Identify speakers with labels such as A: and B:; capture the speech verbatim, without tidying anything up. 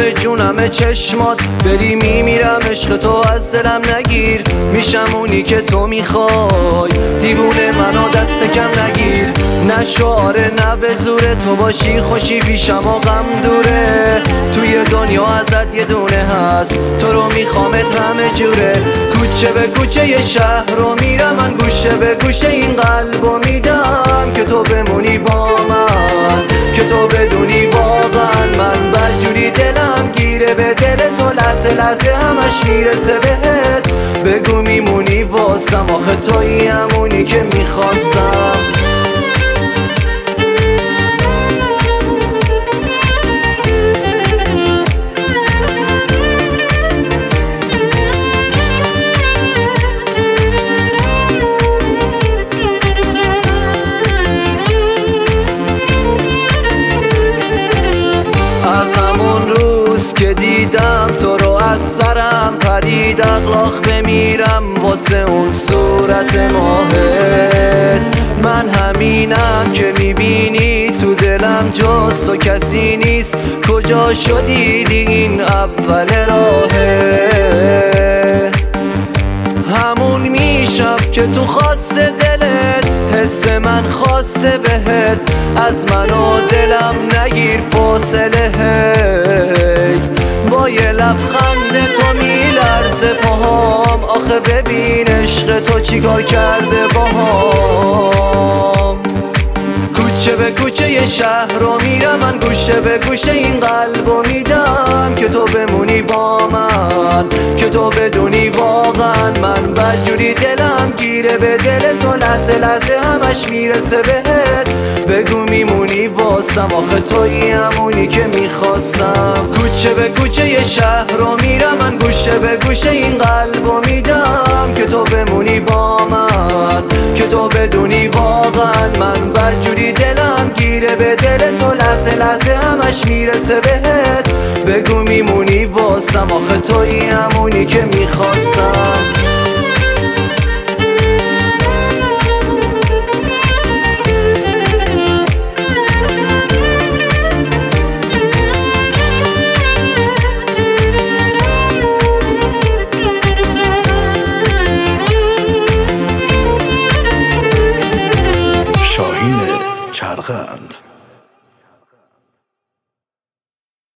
A: همه جونم چشمات، بری میمیرم عشق تو از دلم نگیر. میشم اونی که تو میخوای، دیوونه منو دست کم نگیر. نه شعاره نه به زوره، تو باشی خوشی پیشم و غم دوره. توی دنیا ازت یه دونه هست، تو رو میخوامت همه جوره. کوچه به کوچه یه شهر رو میرم من، گوشه به گوشه این قلب رو میدم که تو بمونی با من، که تو بدونی واقعا من بدجوری دلم گیره به دل تو. لحظه لحظه همش میرسه بهت، بگو میمونی واسم، آخه تویی همونی که میخواستم. از همون روز که دیدم تو رو از سرم پرید اغلاق بمیرم واسه اون صورت ماهت. من همینم که میبینی تو دلم جز تو کسی نیست. کجا شدی این اول راهه؟ همون میشم که تو خواست دلت، حس من خواسته بهت. از من و دلم نگیر فاصله، با یه لبخند تو میلرزه پاهام. آخه ببین عشق تو چیکار کرده باهام. کوچه به کوچه یه شهر رو میرم من، گوشه به گوشه این قلب رو میدم که تو بمونی با من، که تو بدونی واقعا من بدجوری دلم گیره به دل تو. لحظه لحظه همش میرسه بهت، بگو میمونی واسم، آخه تویی همونی که میخواستم. کوچه به کوچه یه شهر رو میرم من، گوشه به گوشه این قلب رو میدم که تو بمونی با من، که تو بدونی واقعا من بدجوری دلم گیره به دل تو. لحظه لحظه همش میرسه بهت، بگو میمونی واسم، آخه تویی همونی که میخواستم.
B: شاهین چرخند.